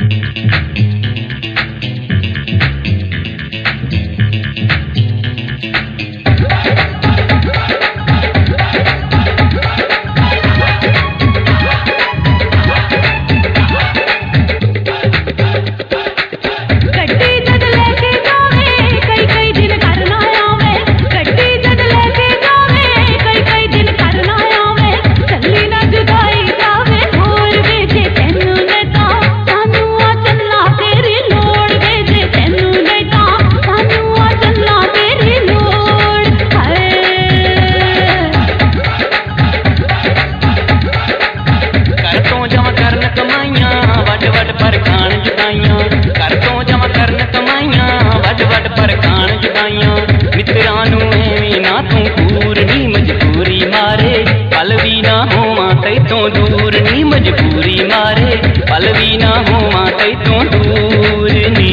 मजबूरी मारे पल भी ना होवा तैतों दूर नी।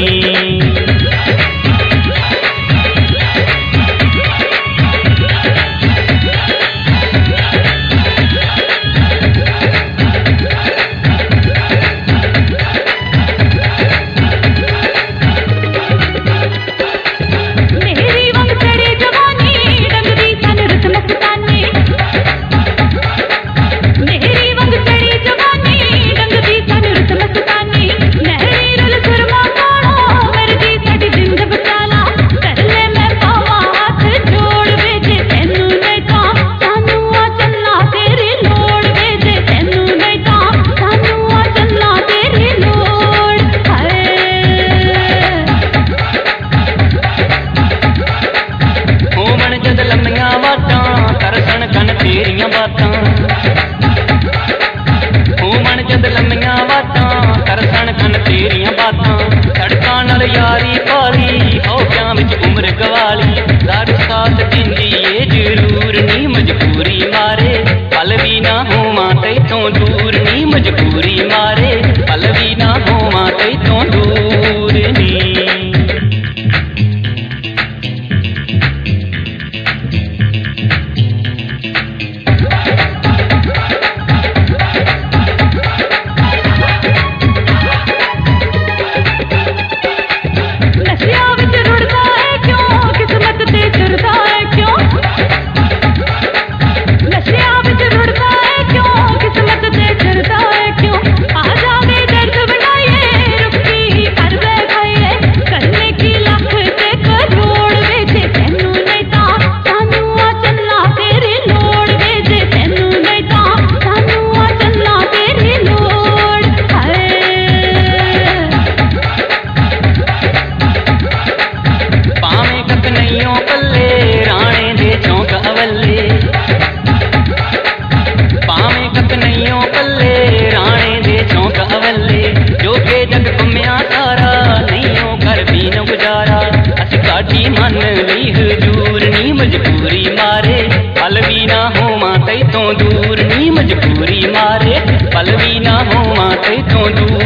यारी पाली औख्यां विच उम्र गवाली लाड साथ जिंदी ये जरूर नी। मजबूरी मारे पल भी ना होवा तैतों दूर नी। मजबूरी मारे पल भी ना होवा तैतों दूर नी। मन ली हजूर नी। मजबूरी मारे पल भी ना होवा तैतों दूर नी। मजबूरी मारे पल भी ना होवा तैतों दूर।